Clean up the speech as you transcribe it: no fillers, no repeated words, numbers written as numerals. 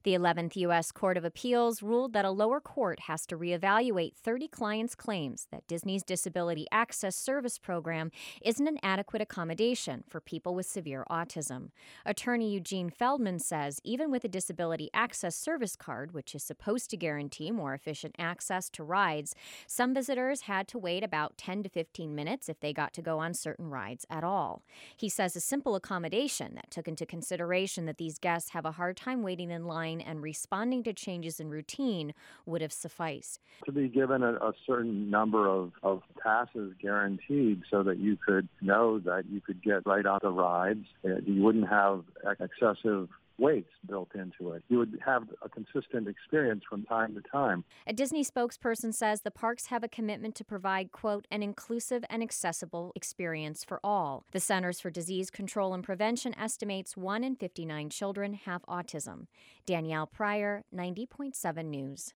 The 11th U.S. Court of Appeals ruled that a lower court has to reevaluate 30 clients' claims that Disney's Disability Access Service program isn't an adequate accommodation for people with severe autism. Attorney Eugene Feldman says even with a Disability Access Service card, which is supposed to guarantee more efficient access to rides, some visitors had to wait about 10 to 15 minutes if they got to go on certain rides at all. He says a simple accommodation that took into consideration that these guests have a hard time waiting in line and responding to changes in routine would have sufficed. To be given a certain number of passes guaranteed so that you could know that you could get right on the rides, you wouldn't have excessive weights built into it. You would have a consistent experience from time to time. A Disney spokesperson says the parks have a commitment to provide, quote, an inclusive and accessible experience for all. The Centers for Disease Control and Prevention estimates 1 in 59 children have autism. Danielle Pryor, 90.7 News.